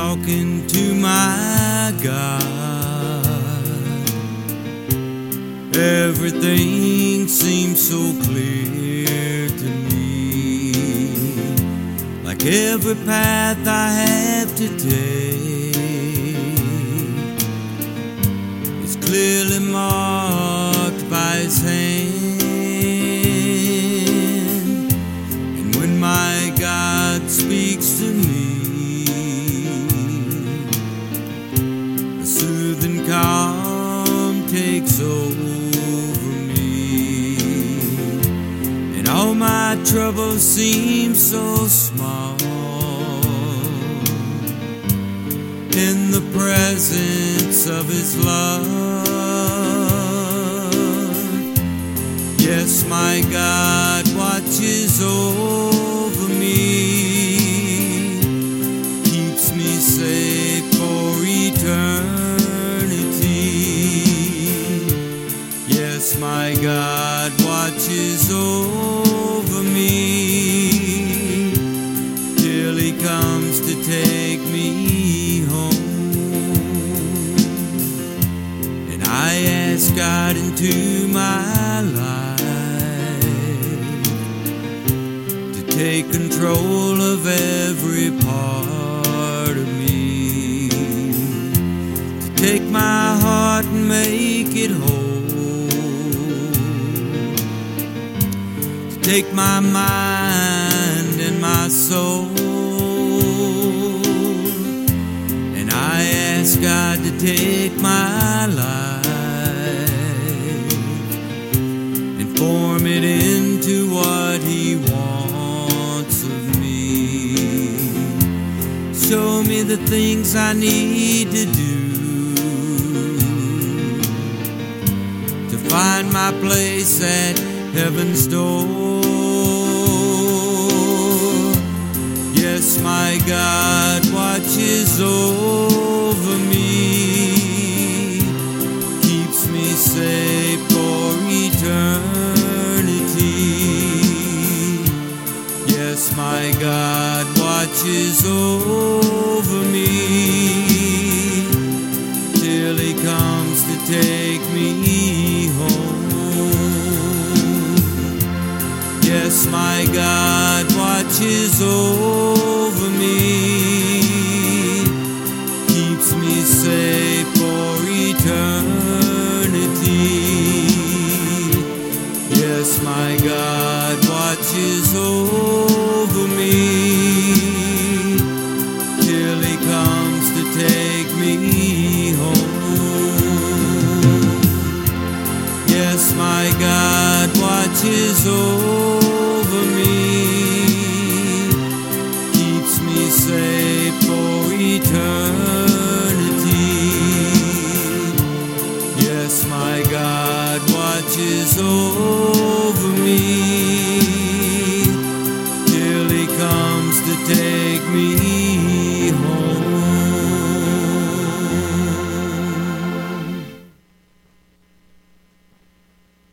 talking to my God. Everything seems so clear to me, like every path I have to take is clearly marked by His hand. And when my God speaks to me, a soothing calm takes over me, and all my troubles seem so small in the presence of His love. Yes, my God watches over me, keeps me safe for eternity. Yes, my God watches over me till He comes to take me home. And I ask God into my life to take control of every part of me, to take my heart and make it whole, to take my mind and my soul. And I ask God to take my life and form it into what He wants of me. Show me the things I need to do to find my place at heaven's door. Yes, my God watches over me, keeps me safe for eternity. Yes, my God watches over